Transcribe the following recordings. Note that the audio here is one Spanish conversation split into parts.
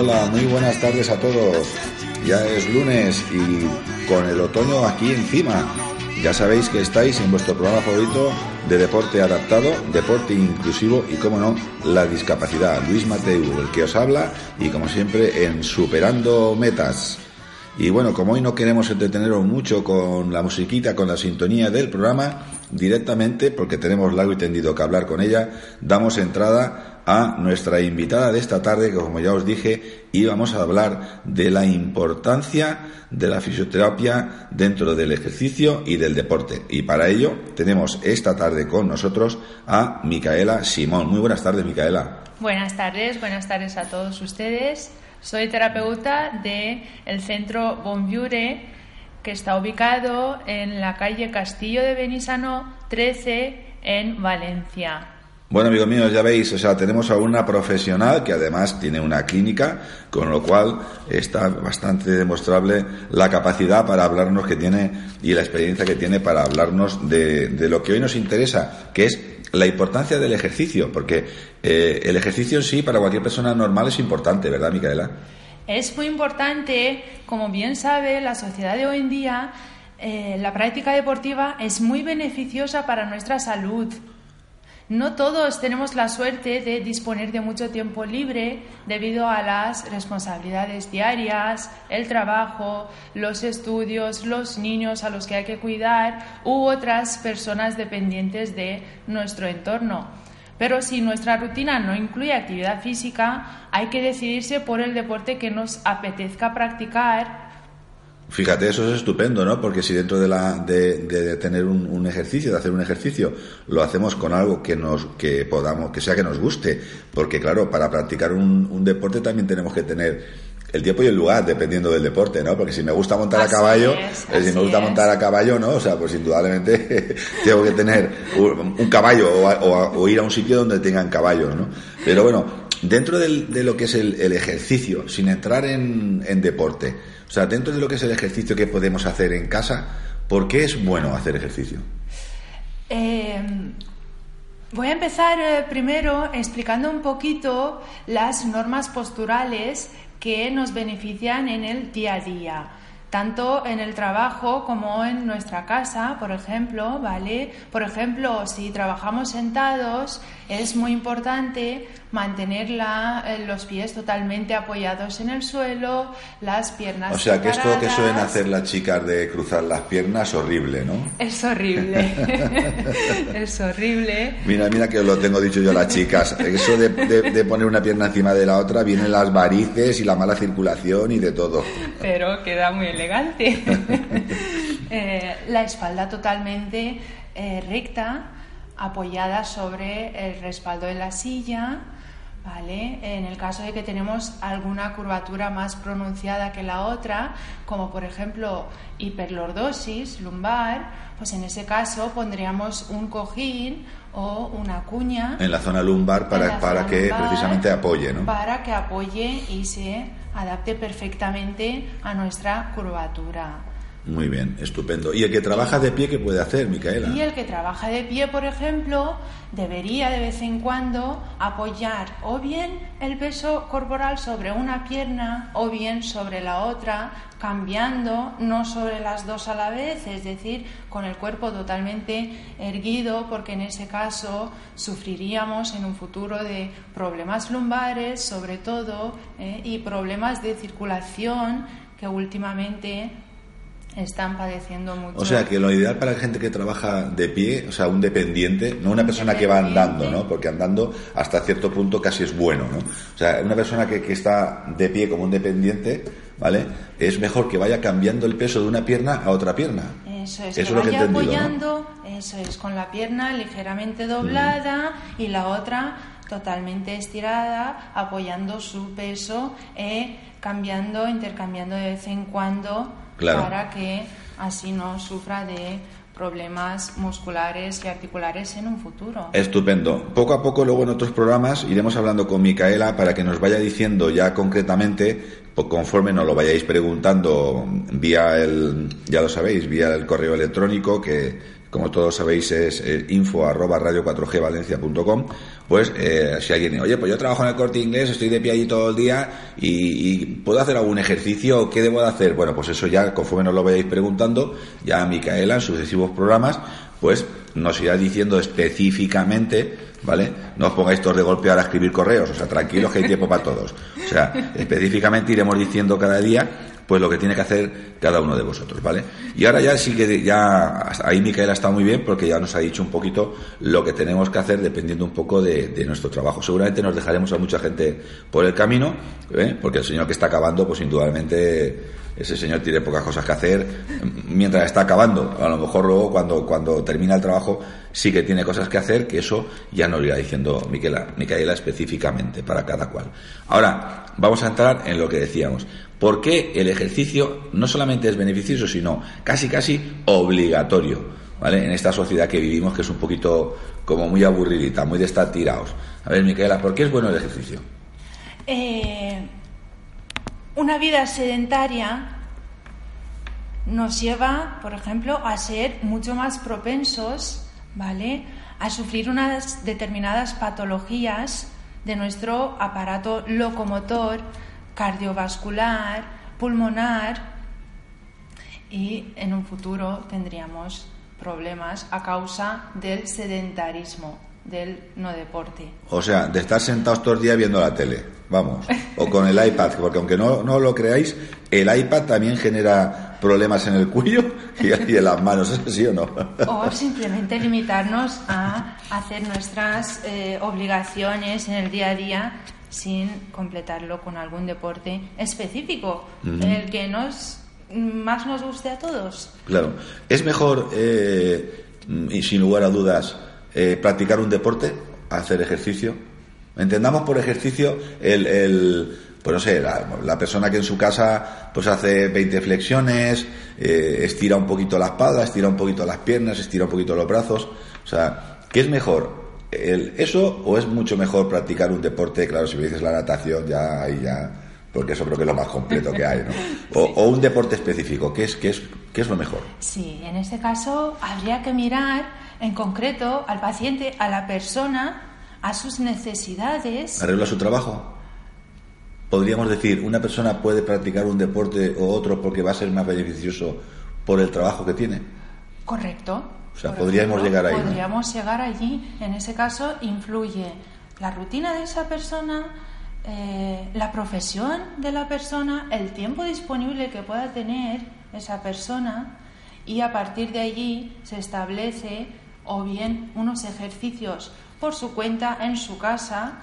Hola, muy buenas tardes a todos. Ya es lunes y con el otoño aquí encima. Ya sabéis que estáis en vuestro programa favorito de deporte adaptado, deporte inclusivo y, como no, la discapacidad. Luis Mateu, el que os habla, y como siempre en Superando Metas. Y bueno, como hoy no queremos entreteneros mucho con la musiquita, con la sintonía del programa, directamente, porque tenemos largo y tendido que hablar con ella, damos entrada a nuestra invitada de esta tarde, que como ya os dije, íbamos a hablar de la importancia de la fisioterapia dentro del ejercicio y del deporte. Y para ello tenemos esta tarde con nosotros a Micaela Simón. Muy buenas tardes, Micaela. Buenas tardes a todos ustedes. Soy terapeuta del Centro Bonviure, que está ubicado en la calle Castillo de Benissanó 13 en Valencia. Bueno, amigos míos, ya veis, tenemos a una profesional que además tiene una clínica, con lo cual está bastante demostrable la capacidad para hablarnos que tiene y la experiencia que tiene para hablarnos de lo que hoy nos interesa, que es la importancia del ejercicio, porque el ejercicio en sí para cualquier persona normal es importante, ¿verdad, Micaela? Es muy importante, como bien sabe la sociedad de hoy en día, la práctica deportiva es muy beneficiosa para nuestra salud. No todos tenemos la suerte de disponer de mucho tiempo libre debido a las responsabilidades diarias, el trabajo, los estudios, los niños a los que hay que cuidar u otras personas dependientes de nuestro entorno. Pero si nuestra rutina no incluye actividad física, hay que decidirse por el deporte que nos apetezca practicar. Fíjate, eso es estupendo, ¿no? Porque si dentro de tener un ejercicio, de hacer un ejercicio, lo hacemos con algo que nos guste, porque claro, para practicar un deporte también tenemos que tener el tiempo y el lugar, dependiendo del deporte, ¿no? Porque si me gusta montar a caballo, montar a caballo, ¿no? Pues indudablemente tengo que tener un caballo o ir a un sitio donde tengan caballos, ¿no? Pero bueno, dentro de lo que es el ejercicio, sin entrar en deporte, dentro de lo que es el ejercicio que podemos hacer en casa, ¿por qué es bueno hacer ejercicio? Voy a empezar primero explicando un poquito las normas posturales que nos benefician en el día a día, tanto en el trabajo como en nuestra casa, por ejemplo, ¿vale? Por ejemplo, si trabajamos sentados, es muy importante mantener los pies totalmente apoyados en el suelo, las piernas separadas. Que esto que suelen hacer las chicas de cruzar las piernas es horrible, ¿no? Es horrible. Es horrible. Mira que os lo tengo dicho yo a las chicas. Eso de poner una pierna encima de la otra, vienen las varices y la mala circulación y de todo. Pero queda muy elegante. La espalda totalmente recta, apoyada sobre el respaldo de la silla, ¿vale? En el caso de que tenemos alguna curvatura más pronunciada que la otra, como por ejemplo hiperlordosis lumbar, pues en ese caso pondríamos un cojín o una cuña en la zona lumbar para que precisamente apoye, ¿no? Para que apoye y se adapte perfectamente a nuestra curvatura. Muy bien, estupendo. ¿Y el que trabaja de pie qué puede hacer, Micaela? Y el que trabaja de pie, por ejemplo, debería de vez en cuando apoyar o bien el peso corporal sobre una pierna o bien sobre la otra, cambiando, no sobre las dos a la vez, es decir, con el cuerpo totalmente erguido, porque en ese caso sufriríamos en un futuro de problemas lumbares, sobre todo, y problemas de circulación que últimamente están padeciendo mucho. O sea, que lo ideal para la gente que trabaja de pie, un dependiente, no una persona que va andando, ¿no? Porque andando hasta cierto punto casi es bueno, ¿no? O sea, una persona que está de pie como un dependiente, ¿vale? Es mejor que vaya cambiando el peso de una pierna a otra pierna. Eso es lo que vaya apoyando, ¿no? Eso es, con la pierna ligeramente doblada y la otra totalmente estirada, apoyando su peso, intercambiando de vez en cuando. Claro. Para que así no sufra de problemas musculares y articulares en un futuro. Estupendo. Poco a poco luego en otros programas iremos hablando con Micaela para que nos vaya diciendo ya concretamente, conforme nos lo vayáis preguntando vía ya lo sabéis, vía el correo electrónico que como todos sabéis es info@radio4gvalencia.com. Pues si alguien, oye, pues yo trabajo en el Corte Inglés, estoy de pie allí todo el día y ¿puedo hacer algún ejercicio? ¿Qué debo de hacer? Bueno, pues eso ya, conforme nos lo vayáis preguntando, ya Micaela en sucesivos programas pues nos irá diciendo específicamente, ¿vale? No os pongáis todos de golpe ahora a escribir correos, o sea, tranquilos que hay tiempo para todos. O sea, específicamente iremos diciendo cada día pues lo que tiene que hacer cada uno de vosotros, ¿vale? Y ahora ya sí que ya ahí Micaela está muy bien porque ya nos ha dicho un poquito lo que tenemos que hacer dependiendo un poco de nuestro trabajo. Seguramente nos dejaremos a mucha gente por el camino, porque el señor que está acabando, pues indudablemente ese señor tiene pocas cosas que hacer mientras está acabando. A lo mejor luego cuando termina el trabajo sí que tiene cosas que hacer, que eso ya nos irá diciendo Micaela específicamente para cada cual. Ahora vamos a entrar en lo que decíamos. ¿Por qué el ejercicio no solamente es beneficioso, sino casi obligatorio, ¿vale? En esta sociedad que vivimos, que es un poquito como muy aburridita, muy de estar tirados. A ver, Micaela, ¿por qué es bueno el ejercicio? Una vida sedentaria nos lleva, por ejemplo, a ser mucho más propensos, ¿vale?, a sufrir unas determinadas patologías de nuestro aparato locomotor, cardiovascular, pulmonar, y en un futuro tendríamos problemas a causa del sedentarismo, del no deporte. O sea, de estar sentados todo el día viendo la tele, vamos, o con el iPad, porque aunque no lo creáis, el iPad también genera problemas en el cuello y en las manos, ¿es así o no? O simplemente limitarnos a hacer nuestras obligaciones en el día a día sin completarlo con algún deporte específico, en el que más nos guste a todos. Claro. Es mejor, y sin lugar a dudas, practicar un deporte, hacer ejercicio. Entendamos por ejercicio pues no sé, la persona que en su casa pues hace 20 flexiones, estira un poquito la espalda, estira un poquito las piernas, estira un poquito los brazos. O sea, ¿qué es mejor? ¿Eso o es mucho mejor practicar un deporte? Claro, si me dices la natación, ya, porque eso creo que es lo más completo que hay, ¿no? O un deporte específico, ¿qué es lo mejor? Sí, en este caso habría que mirar en concreto al paciente, a la persona, a sus necesidades. ¿Arregla su trabajo? Podríamos decir, ¿una persona puede practicar un deporte o otro porque va a ser más beneficioso por el trabajo que tiene? Correcto. O sea, podríamos llegar ahí. Podríamos llegar allí. En ese caso influye la rutina de esa persona, la profesión de la persona, el tiempo disponible que pueda tener esa persona, y a partir de allí se establece o bien unos ejercicios por su cuenta en su casa.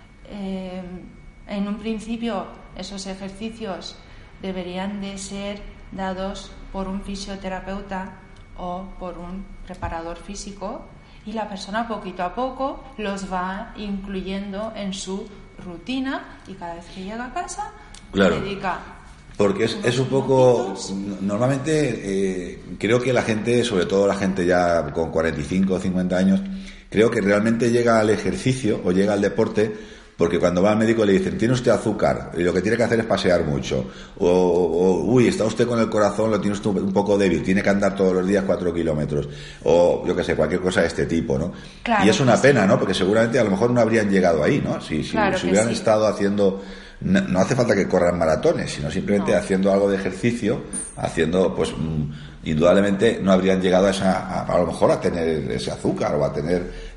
En un principio esos ejercicios deberían de ser dados por un fisioterapeuta o por un preparador físico, y la persona poquito a poco los va incluyendo en su rutina, y cada vez que llega a casa claro, dedica. Porque es un poco, normalmente creo que la gente, sobre todo la gente ya con 45 o 50 años, creo que realmente llega al ejercicio o llega al deporte porque cuando va al médico le dicen, tiene usted azúcar y lo que tiene que hacer es pasear mucho, o está usted con el corazón, lo tiene usted un poco débil, tiene que andar todos los días 4 kilómetros, o yo que sé, cualquier cosa de este tipo, ¿no? Claro, y es una pena, ¿no? Porque seguramente a lo mejor no habrían llegado ahí, ¿no? Si hubieran estado haciendo, no hace falta que corran maratones, sino simplemente haciendo algo de ejercicio, haciendo, pues, indudablemente no habrían llegado a lo mejor a tener ese azúcar o a tener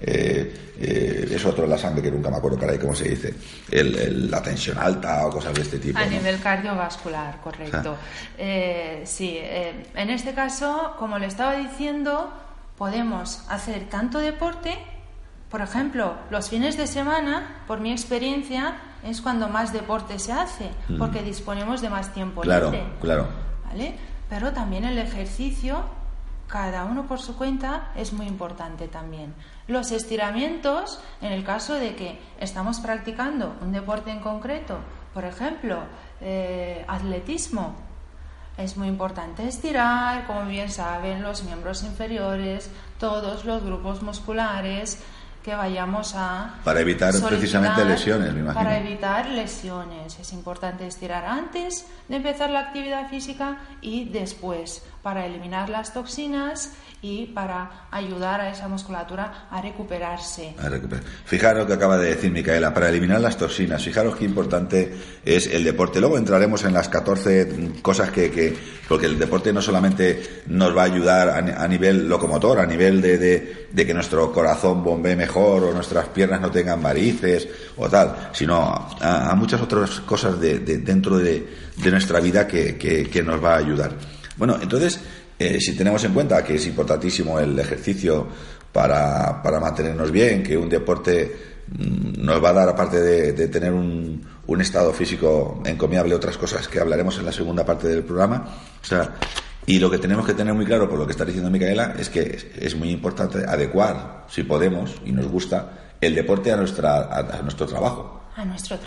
eso otro en la sangre que nunca me acuerdo caray cómo se dice, la tensión alta o cosas de este tipo. A nivel cardiovascular, correcto. Sí, en este caso, como le estaba diciendo, podemos hacer tanto deporte, por ejemplo, los fines de semana, por mi experiencia, es cuando más deporte se hace, porque disponemos de más tiempo libre. Claro. ¿Vale? Pero también el ejercicio, cada uno por su cuenta, es muy importante también. Los estiramientos, en el caso de que estamos practicando un deporte en concreto, por ejemplo, atletismo, es muy importante estirar, como bien saben, los miembros inferiores, todos los grupos musculares que vayamos a para evitar precisamente lesiones, me imagino. Para evitar lesiones. Es importante estirar antes de empezar la actividad física y después, para eliminar las toxinas y para ayudar a esa musculatura a recuperarse. Fijaros lo que acaba de decir Micaela, para eliminar las toxinas. Fijaros qué importante es el deporte. Luego entraremos en las 14 cosas porque el deporte no solamente nos va a ayudar a nivel locomotor, a nivel de que nuestro corazón bombee mejor o nuestras piernas no tengan varices o tal, sino a muchas otras cosas dentro de nuestra vida que nos va a ayudar. Bueno, entonces, si tenemos en cuenta que es importantísimo el ejercicio para mantenernos bien, que un deporte nos va a dar, aparte de tener un estado físico encomiable, otras cosas que hablaremos en la segunda parte del programa, o sea, y lo que tenemos que tener muy claro, por lo que está diciendo Micaela, es que es muy importante adecuar, si podemos y nos gusta, el deporte a nuestro trabajo. A nuestro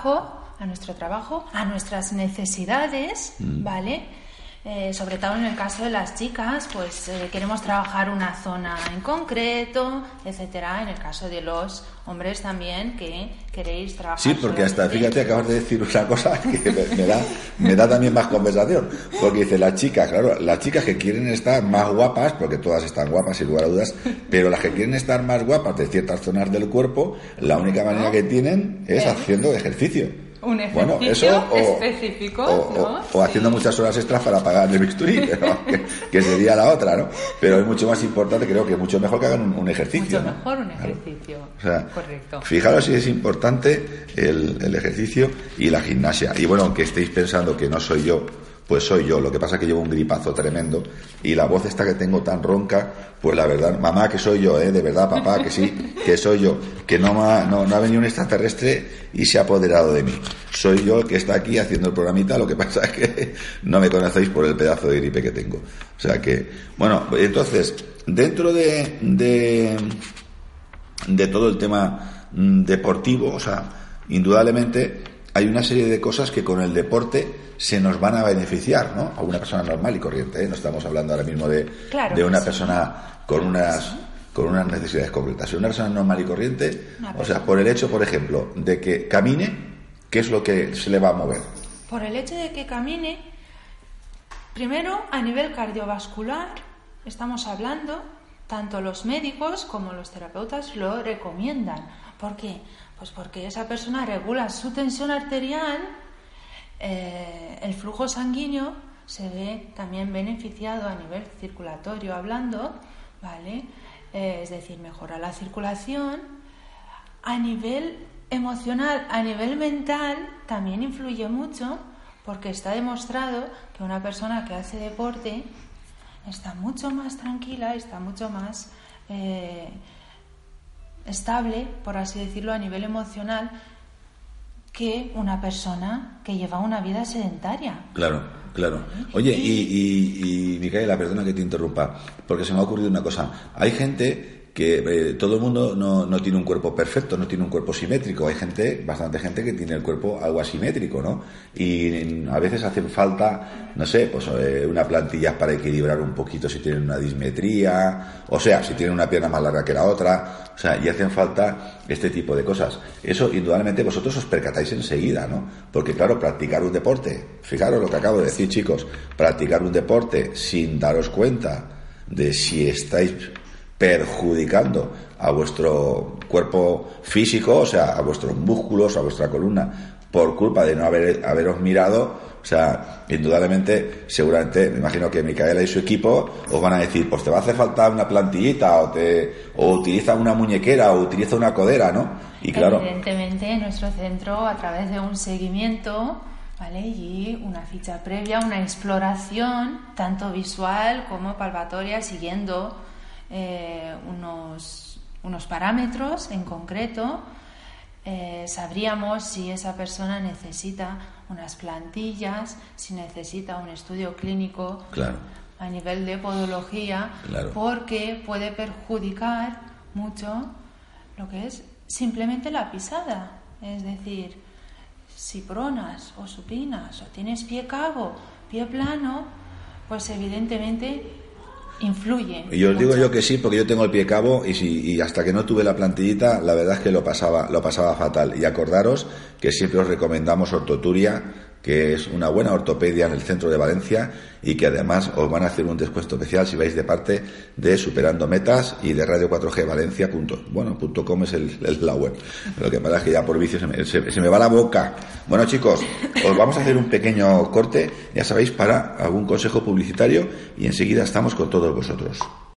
trabajo, a nuestras necesidades, ¿vale? Sobre todo en el caso de las chicas, pues queremos trabajar una zona en concreto, etcétera. En el caso de los hombres también, que queréis trabajar. Sí, porque hasta, fíjate, acabas de decir una cosa que me da también más conversación. Porque dice las chicas, claro, las chicas que quieren estar más guapas, porque todas están guapas sin lugar a dudas, pero las que quieren estar más guapas de ciertas zonas del cuerpo, la única manera que tienen es haciendo ejercicio. Un ejercicio específico, ¿no? O haciendo muchas horas extras para pagar el bisturí, que sería la otra, ¿no? Pero es mucho más importante, creo que mucho mejor que hagan un ejercicio. Mucho mejor un ejercicio, o sea, correcto. Fijaros si es importante el ejercicio y la gimnasia. Y bueno, aunque estéis pensando que no soy yo, pues soy yo. Lo que pasa es que llevo un gripazo tremendo y la voz esta que tengo tan ronca, pues la verdad, mamá, que soy yo, de verdad, papá, que sí, que soy yo, que no ha venido un extraterrestre y se ha apoderado de mí. Soy yo el que está aquí haciendo el programita, lo que pasa es que no me conocéis por el pedazo de gripe que tengo. O sea que, bueno, entonces, dentro de todo el tema deportivo, o sea, indudablemente hay una serie de cosas que con el deporte se nos van a beneficiar, ¿no? A una persona normal y corriente, ¿eh? No estamos hablando ahora mismo de una persona con unas necesidades concretas. Una persona normal y corriente, o sea, por el hecho, por ejemplo, de que camine, ¿qué es lo que se le va a mover? Por el hecho de que camine, primero a nivel cardiovascular, estamos hablando, tanto los médicos como los terapeutas lo recomiendan. ¿Por qué? Pues porque esa persona regula su tensión arterial, el flujo sanguíneo se ve también beneficiado a nivel circulatorio hablando, ¿vale? Es decir, mejora la circulación. A nivel emocional, a nivel mental, también influye mucho, porque está demostrado que una persona que hace deporte está mucho más tranquila, está mucho más estable, por así decirlo, a nivel emocional, que una persona que lleva una vida sedentaria. Claro. Oye, y Micaela, perdona que te interrumpa, porque se me ha ocurrido una cosa. Hay gente que todo el mundo no tiene un cuerpo perfecto, no tiene un cuerpo simétrico. Hay bastante gente que tiene el cuerpo algo asimétrico, ¿no? Y a veces hacen falta, no sé, pues una plantilla para equilibrar un poquito si tienen una dismetría, o sea, si tienen una pierna más larga que la otra, o sea, y hacen falta este tipo de cosas. Eso, indudablemente, vosotros os percatáis enseguida, ¿no? Porque, claro, practicar un deporte, fijaros lo que acabo de decir, chicos, practicar un deporte sin daros cuenta de si estáis perjudicando a vuestro cuerpo físico, o sea, a vuestros músculos, a vuestra columna, por culpa de no haberos mirado, o sea, indudablemente, seguramente, me imagino que Micaela y su equipo os van a decir, pues te va a hacer falta una plantillita, o utiliza una muñequera, o utiliza una codera, ¿no? Y claro, evidentemente, en nuestro centro, a través de un seguimiento, ¿vale? Y una ficha previa, una exploración, tanto visual como palpatoria, siguiendo unos parámetros en concreto, sabríamos si esa persona necesita unas plantillas, si necesita un estudio clínico, claro, a nivel de podología, claro, porque puede perjudicar mucho lo que es simplemente la pisada. Es decir, si pronas o supinas o tienes pie cabo, pie plano, pues evidentemente influye. Y os digo mucho. yo que sí, porque yo tengo el pie cabo y hasta que no tuve la plantillita, la verdad es que lo pasaba fatal. Y acordaros que siempre os recomendamos Ortoturia, que es una buena ortopedia en el centro de Valencia y que además os van a hacer un descuento especial si vais de parte de Superando Metas y de Radio 4G Valencia. .com es la web. Lo que pasa es que ya por vicio se me va la boca. Bueno, chicos, os vamos a hacer un pequeño corte, ya sabéis, para algún consejo publicitario y enseguida estamos con todos vosotros.